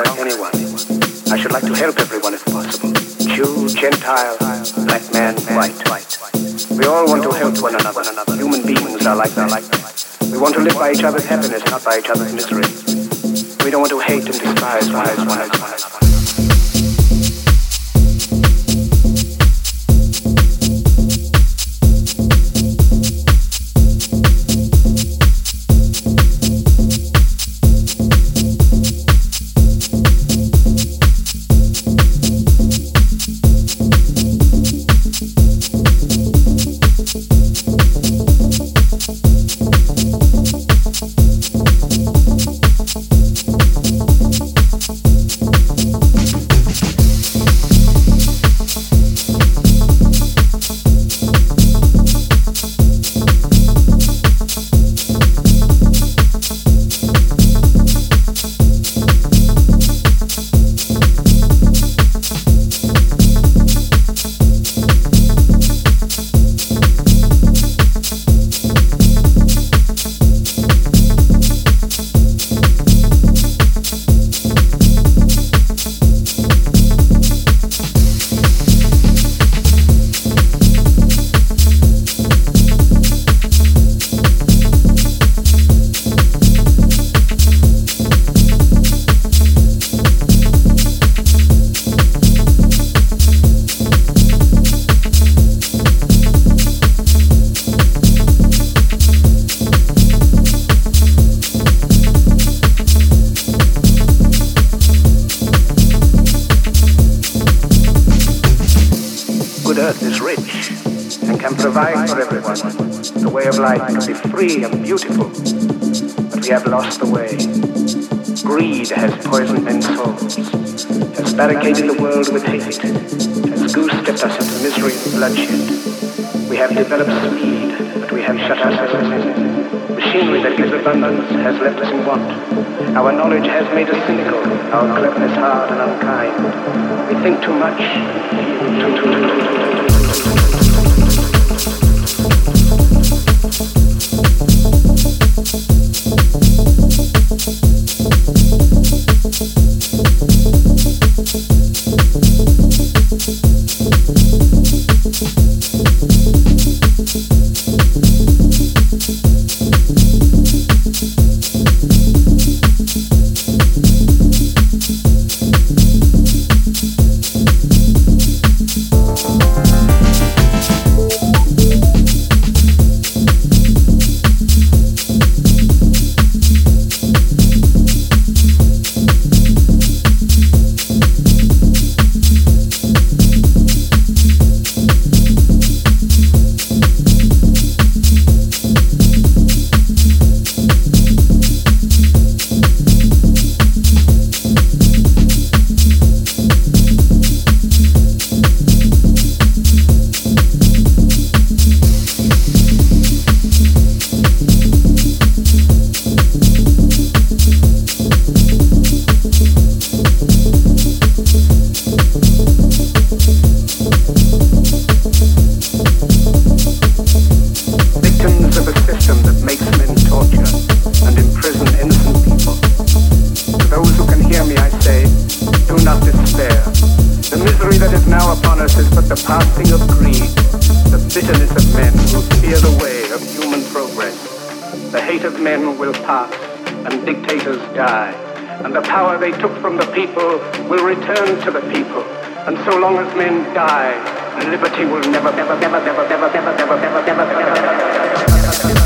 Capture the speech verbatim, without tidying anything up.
anyone. I should like to help everyone if possible. Jew, Gentile, black man, white. We all want to help one another. Human beings are like that. We want to live by each other's happiness, not by each other's misery. We don't want to hate and despise one another. Free and beautiful, but we have lost the way. Greed has poisoned men's souls, has barricaded the world with hate, has goose-stepped us into misery and bloodshed. We have developed speed, but we have shut ourselves in. Machinery that gives abundance has left us in want. Our knowledge has made us cynical, our cleverness hard and unkind. We think too much, too, too, too, too, too, too. So long as men die, liberty will never, never, never, never, never, never, never, never, never, never, never, never, never, never, never, never, never, never,